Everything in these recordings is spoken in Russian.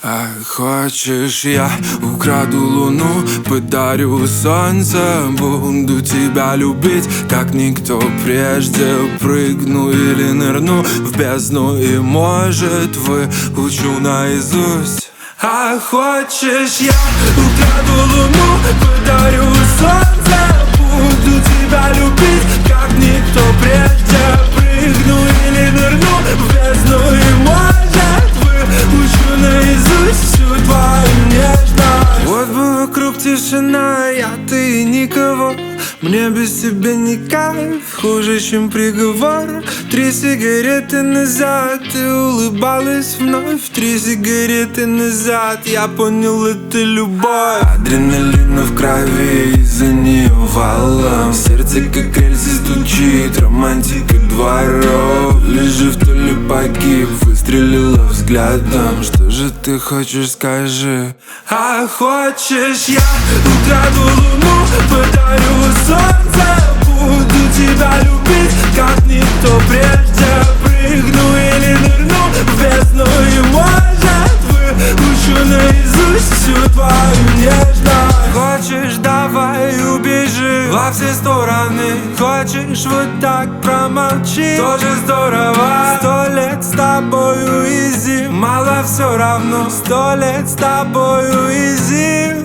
А хочешь, я украду луну, подарю солнце, буду тебя любить, как никто прежде. Прыгну или нырну в бездну и, может, выучу наизусть. А хочешь, я украду луну, подарю солнце, буду тебя любить, как никто прежде. Прыгну или нырну в бездну и, может, выучу наизусть всю твою нежность. Вот бы вокруг тишина, я, ты и никого. Мне без тебя не кайф, хуже, чем приговор. 3 сигареты назад ты улыбалась вновь. 3 сигареты назад я понял, это любовь. Адреналина в крови, из-за нее валом. Сердце как рельсы стучит, романтика дворов. Лежу в толе погиб, выстрелила взглядом. Что же ты хочешь, скажи? А хочешь, я украду луну, подарю солнце, буду тебя любить, как никто прежде. Прыгну или нырну в бездну и, может, выучу наизусть всю твою нежность. Хочешь, давай убежи во все стороны. Хочешь, вот так промолчи, тоже здорово. 100 лет с тобою изи, мало все равно. 100 лет с тобою изи.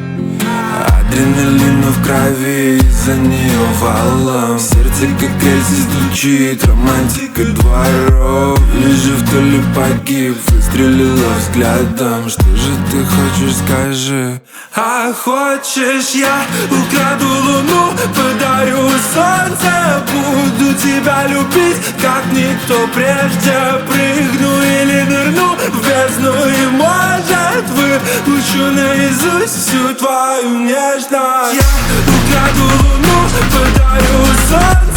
Адреналина в крови, из-за нее валом. Сердце как рельсы стучит, романтика дворов. Лежу в толе погиб, выстрелила взглядом. Что же ты хочешь, скажи? А хочешь, я украду луну, подарю солнце, буду тебя любить, как никто прежде. Прыгну или нырну в бездну и, может, выучу наизусть всю твою нежность. Я украду луну, подарю солнце,